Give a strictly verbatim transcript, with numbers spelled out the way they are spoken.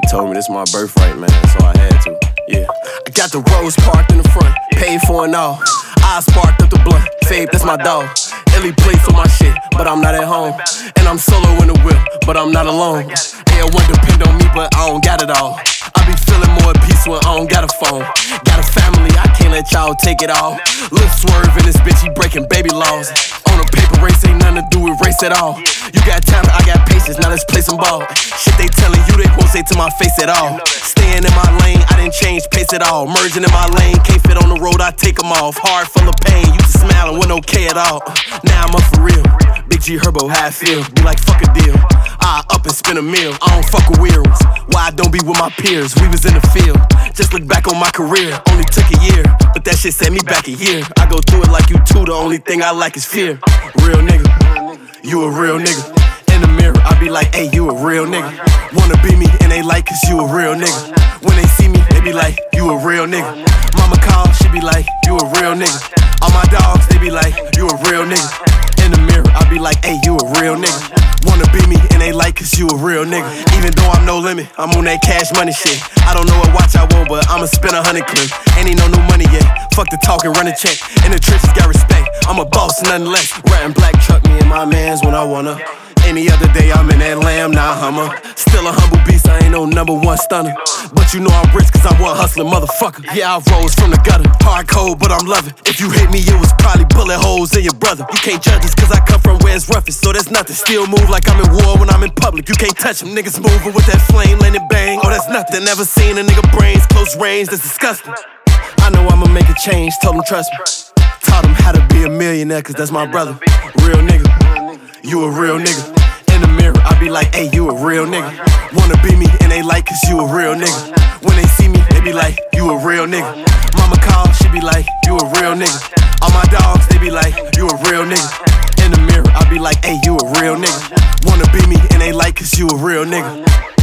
told me this my birthright, man, so I had to. Yeah. I got the rose parked in the front, paid for and all. I sparked up the blunt, Fabe, that's my dog. Ellie played for my shit, but I'm not at home. And I'm solo in the whip, but I'm not alone. L one depend on me, but I don't got it all. I be feeling more at peace when I don't got a phone. Got a family, I can't let y'all take it all. Lil Swerve in this bitch, he breaking baby laws. On a paper race, ain't nothing to do with race at all. You got talent, I got patience, now let's play some ball. Shit they telling you, they won't say to my face at all. Staying in my lane, I didn't change pace at all. Merging in my lane, can't fit on the road, I take them off. Heart full of pain, used to smile and wasn't okay at all. Now I'm up for real, Big G Herbo, how I feel. Be like, fuck a deal, I up and spin a meal. I don't fuck with weird ones, why I don't be with my peers. We was in the field, just look back on my career. Only took a year, but that shit set me back a year. I go through it like you too, the only thing I lack is fear. Real nigga, you a real nigga. In the mirror, I be like, hey, you a real nigga. Wanna be me and they like, cause you a real nigga. When they see me, they be like, you a real nigga. Mama call, she be like, you a real nigga. All my dogs, they be like, you a real nigga. In the mirror, I be like, hey, you a real nigga. Wanna be me and they like, cause you a real nigga. Even though I'm no limit, I'm on that cash money shit. I don't know what watch I want, but I'ma spend a hundred clip. Ain't even no new money yet, fuck the talk and run a check. In the trenches, got respect, I'm a boss, nothing less. Riding black truck, me and my mans when I wanna. Any other day, I'm in that lamb, now Hummer. Still a humble beast, I ain't no number one stunner. But you know I'm rich, cause I'm one hustling motherfucker. Yeah, I rose from the gutter, hard cold, but I'm loving. If you hit me, it was probably bullet holes in your brother. You can't judge us, cause I come from where it's roughest, so there's nothing. Still move like I'm in war when I'm in public. You can't touch them, niggas moving with that flame, letting it bang. Oh, that's nothing, never seen a nigga brains close range, that's disgusting. I know I'ma make a change, told him trust me. Taught him how to be a millionaire, cause that's my brother. Real nigga, you a real nigga. In the mirror, I be like, hey, you a real nigga. Wanna be me and they like, cause you a real nigga. When they see me, they be like, you a real nigga. Mama call, she be like, you a real nigga. All my dogs, they be like, you a real nigga. In the mirror, I be like, hey, you a real nigga. Wanna be me and they like, cause you a real nigga.